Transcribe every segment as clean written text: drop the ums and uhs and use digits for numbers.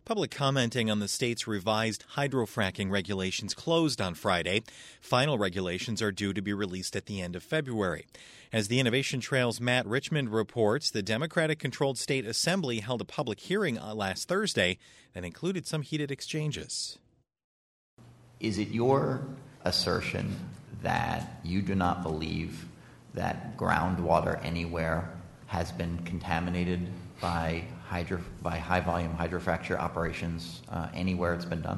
Public commenting on the state's revised hydrofracking regulations closed on Friday. Final regulations are due to be released at the end of February. As the Innovation Trail's Matt Richmond reports, the Democratic-controlled state assembly held a public hearing last Thursday that included some heated exchanges. Is it your assertion that you do not believe that groundwater anywhere has been contaminated by high-volume hydrofracture operations anywhere it's been done?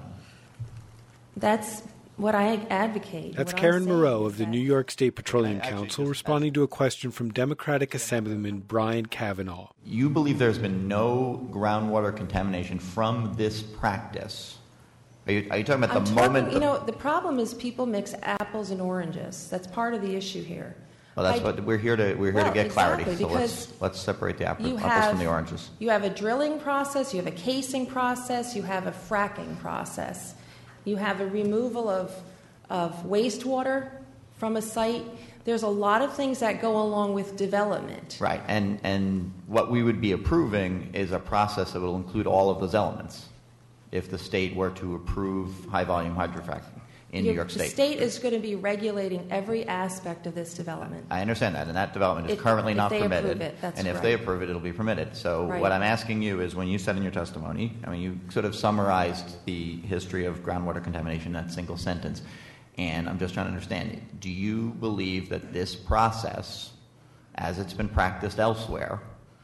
That's what I advocate. That's Karen Moreau of the New York State Petroleum Council responding to a question from Democratic Assemblyman Brian Kavanaugh. You believe there's been no groundwater contamination from this practice? Are you talking about the moment? The problem is people mix apples and oranges. That's part of the issue here. Well, that's what we're here to get clarity. So let's separate the apples from the oranges. You have a drilling process, you have a casing process, you have a fracking process. You have a removal of wastewater from a site. There's a lot of things that go along with development. Right, and what we would be approving is a process that will include all of those elements if the state were to approve high-volume hydrofracking in New York State. The state is going to be regulating every aspect of this development. I understand that, and that development is currently not permitted. If they approve it, it'll be permitted. So what I'm asking you is, when you said in your testimony, you sort of summarized the history of groundwater contamination in that single sentence, and I'm just trying to understand it. Do you believe that this process, as it's been practiced elsewhere,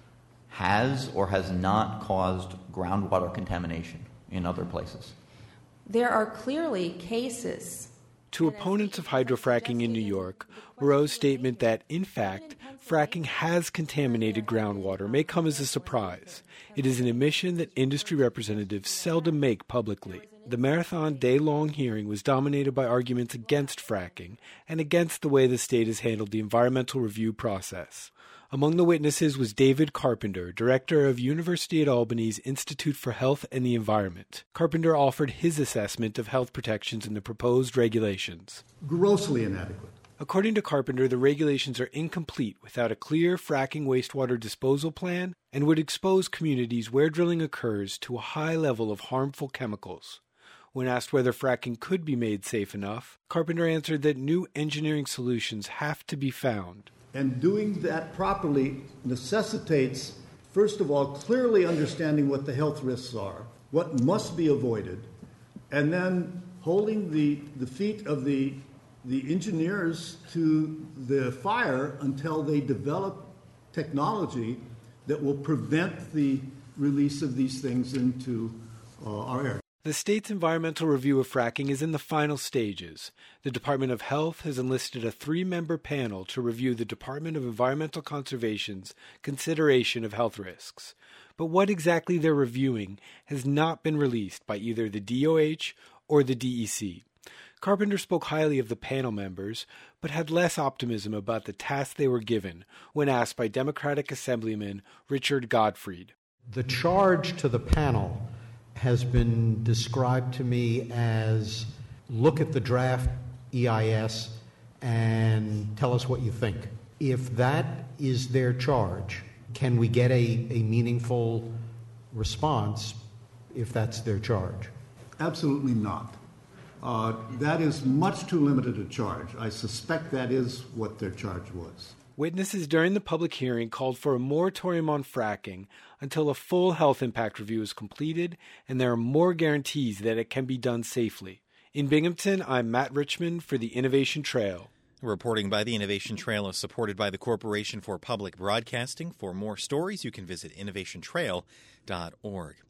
has or has not caused groundwater contamination in other places? There are clearly cases. To opponents of hydrofracking in New York, Moreau's statement that, in fact, fracking has contaminated groundwater may come as a surprise. It is an admission that industry representatives seldom make publicly. The marathon day-long hearing was dominated by arguments against fracking and against the way the state has handled the environmental review process. Among the witnesses was David Carpenter, director of University at Albany's Institute for Health and the Environment. Carpenter offered his assessment of health protections in the proposed regulations. Grossly inadequate. According to Carpenter, the regulations are incomplete without a clear fracking wastewater disposal plan and would expose communities where drilling occurs to a high level of harmful chemicals. When asked whether fracking could be made safe enough, Carpenter answered that new engineering solutions have to be found. And doing that properly necessitates, first of all, clearly understanding what the health risks are, what must be avoided, and then holding the feet of the engineers to the fire until they develop technology that will prevent the release of these things into our air. The state's environmental review of fracking is in the final stages. The Department of Health has enlisted a 3-member panel to review the Department of Environmental Conservation's consideration of health risks. But what exactly they're reviewing has not been released by either the DOH or the DEC. Carpenter spoke highly of the panel members, but had less optimism about the task they were given when asked by Democratic Assemblyman Richard Gottfried. The charge to the panel has been described to me as, look at the draft EIS and tell us what you think. If that is their charge, can we get a meaningful response if that's their charge? Absolutely not. That is much too limited a charge. I suspect that is what their charge was. Witnesses during the public hearing called for a moratorium on fracking until a full health impact review is completed and there are more guarantees that it can be done safely. In Binghamton, I'm Matt Richmond for the Innovation Trail. Reporting by the Innovation Trail is supported by the Corporation for Public Broadcasting. For more stories, you can visit innovationtrail.org.